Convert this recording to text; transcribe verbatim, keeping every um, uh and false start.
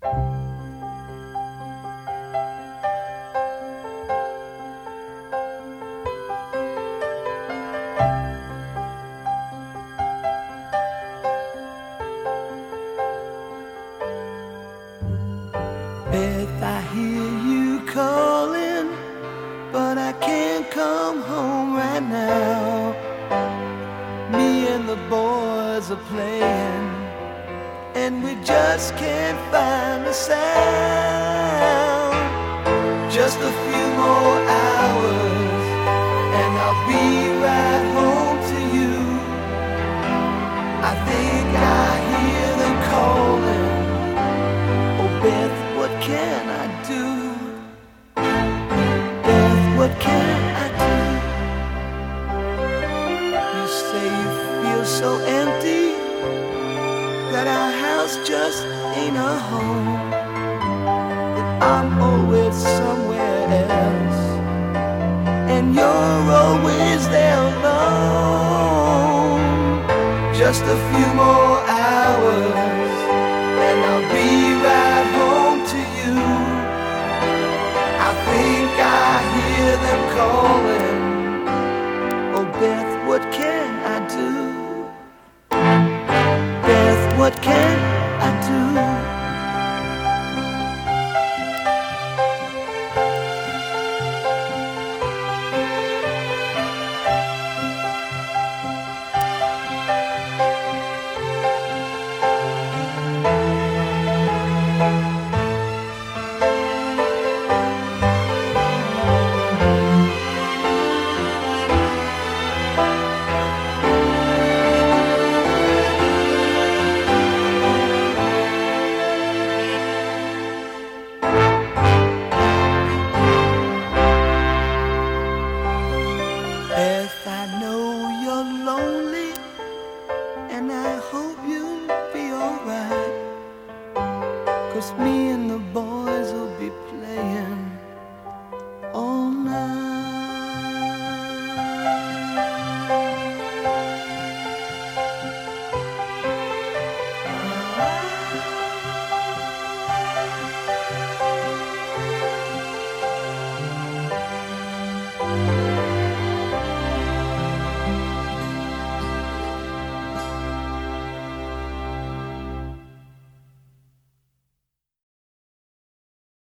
Beth, I hear you calling, but I can't come home right now. Me and the boys are playing, and we just can't find the sound. Just a few more hours, and I'll be right home to you. I think I hear them calling. Oh, Beth, what can I do? Beth, what can I do? You say you feel so empty, that our house just ain't a home, that I'm always somewhere else, and you're always there alone. Just a few more hours, and I'll be right home to you. I think I hear them calling. Oh, Beth, what can I do? Beth, what can I do? Beth, I know you're lonely, and I hope you'll be alright, 'cause me and the boys